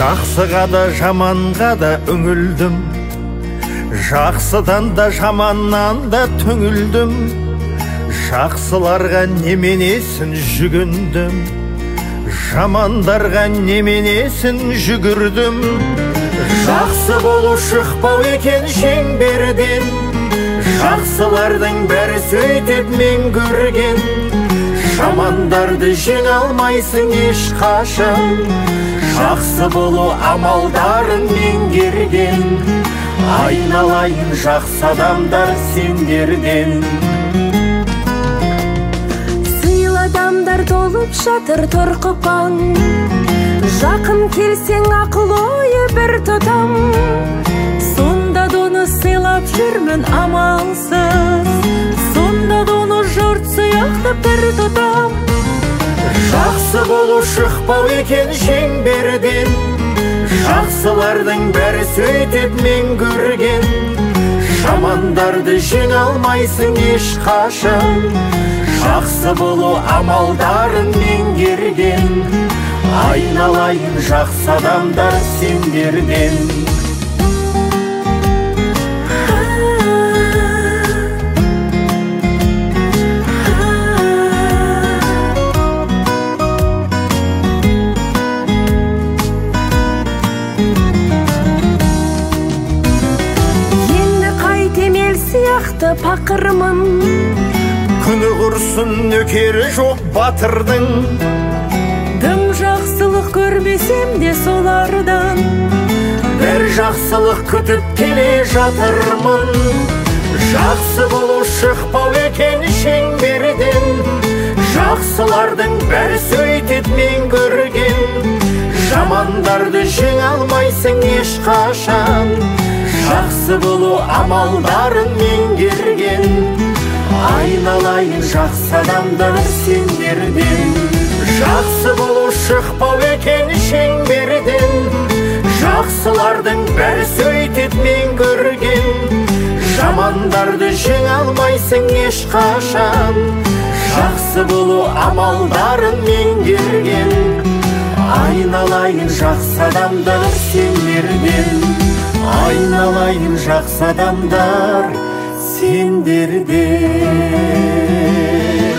Жақсыға да жаманға да үңілдім, жақсыдан да жаманнан да түңілдім. Жақсыларға неменесін жүгіндім, жамандарға неменесін жүгірдім. Жақсы болу шықпау екен шеңберден, жақсылардың бәрі сөйтіп мен көрген. Жамандарды жеңе алмайсың ешқашан, жақсы болу амалдарын меңгерген. Айналайын жақсы адамдар сендерден. Сыйлы адамдар толып жатыр торқыпаң, жақын келсең ақыл ойы бір тұтам. Сонда доны сыйлап жүрмін амалсыз, сонда доны жұрт сияқтап бір тұтам. Жақсы болу шықпау екен шеңберден, жақсылардың бәрі сөйтіп мен көрген. Жамандарды жеңе алмайсың ешқашан, жақсы болу амалдарын меңгерген. Айналайын жақсы адамдар сендерден. Сияқты пақырмын, Күні құрсын нөкері жоқ батырдың. Дым жақсылық көрмесем де солардан, Бір жақсылық күтіп келе жатырмын. Жақсы болу шықпау екен шеңберден, жақсылардың бәрі сөйтіп мен көрген. Жамандарды жеңе алмайсың ешқашан, жақсы болу амалдарын меңгерген. Айналайын жақсы адамдар сендерден. Жақсы болу шықпау екен шеңберден, жақсылардың бәрі сөйтіп мен көрген. Жамандарды жеңе алмайсың ешқашан, жақсы болу амалдарын меңгерген. Айналайын жақсы адамдар сендерден. Айналайын жақсы адамдар сендерден.